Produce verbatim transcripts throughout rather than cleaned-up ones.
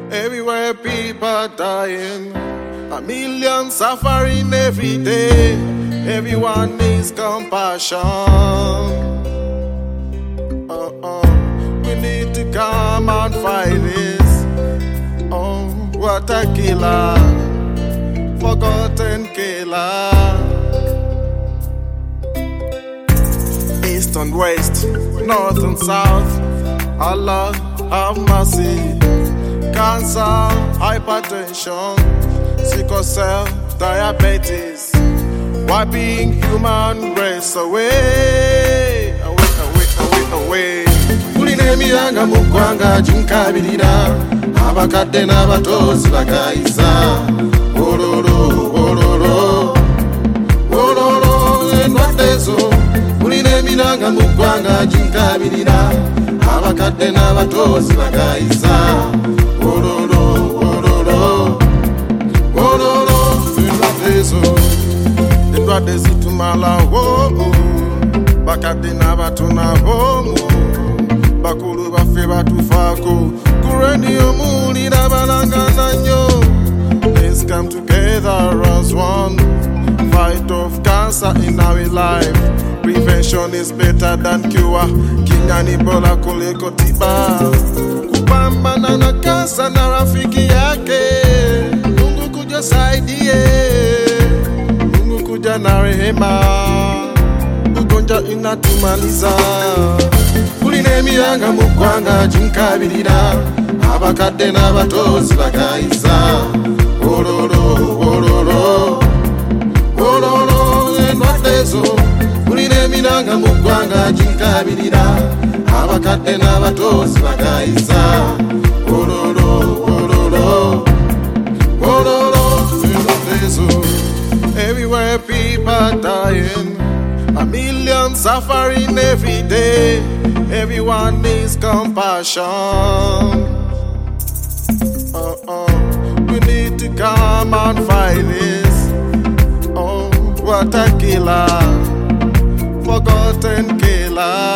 Everywhere people are dying, a million suffering every day. Everyone needs compassion. Uh-uh. We need to come and fight this. Oh, what a killer, forgotten killer. East and west, north and south, Allah have mercy. Cancer, hypertension, sickle cell, diabetes, wiping human race away, away, away, away, away. Kulinemi yanga mukwanga jinkabirira, abakadde n'abatozi bagayiza. Ololo, ololo, ololo, endwadde zo. Kulinemi yanga mukwanga jinkabirira, abakadde n'abatozi bagayiza. Ololo, ololo, ololo, endwadde zo. Endwadde zitumala wo, bakadde n'abatono bomu, bakulu baffe batufaako, ku radio muwulira balangana nnyo. Let's come together as one, fight off cancer in our life. Prevention is better than cure. Kinyani bola kuliko tiba. Kupambana na kansa na rafiki yake, Mungu kuja saidie, Mungu kuja na rehema, ugonjwa inatumaliza. Kulinemi yanga mukwanga jinkabirira, abakadde n'abatozi bagayiza. Ololo, ololo, ololo, endwadde zo. Kulinemi yanga mukwanga jinkabirira, abakadde n'abatozi bagayiza. Ololo, ololo, ololo, endwadde zo. Everywhere people are dying, a million suffering every day. Everyone needs compassion. Uh-uh. We need to come and fight this. Oh, what a killer, forgotten killer.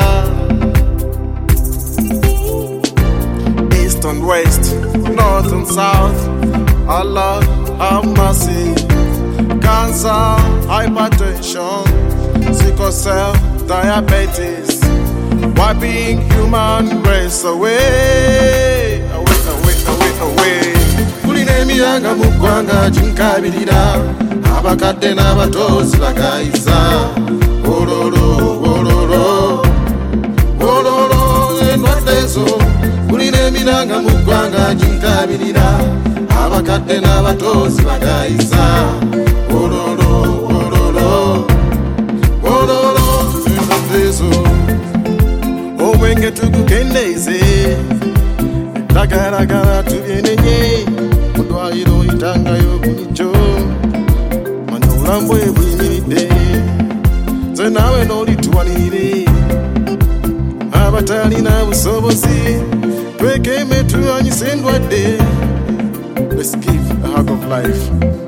East and west, north and south, Allah have mercy. Cancer, hypertension, sickle cell, diabetes, wiping human race away, away, away, away, away. Kulinemi yanga mukwanga jinkabirira, abakadde n'abatozi bagayiza. Ololo, ololo, ololo, endwadde zo. Kulinemi yanga mukwanga jinkabirira, abakadde n'abatozi bagayiza. Ololo, ololo, ololo, endwadde zo. Omwenge tugukendeeze, tagaragara tubyenenye, mudwaliro itangayo bulijjo, manya obulamu bwe buyimiridde, nze naawe n'olituwanirire. Abatalina busobozi, twekeme tulwanyise endwadde. Let's give a hug of life.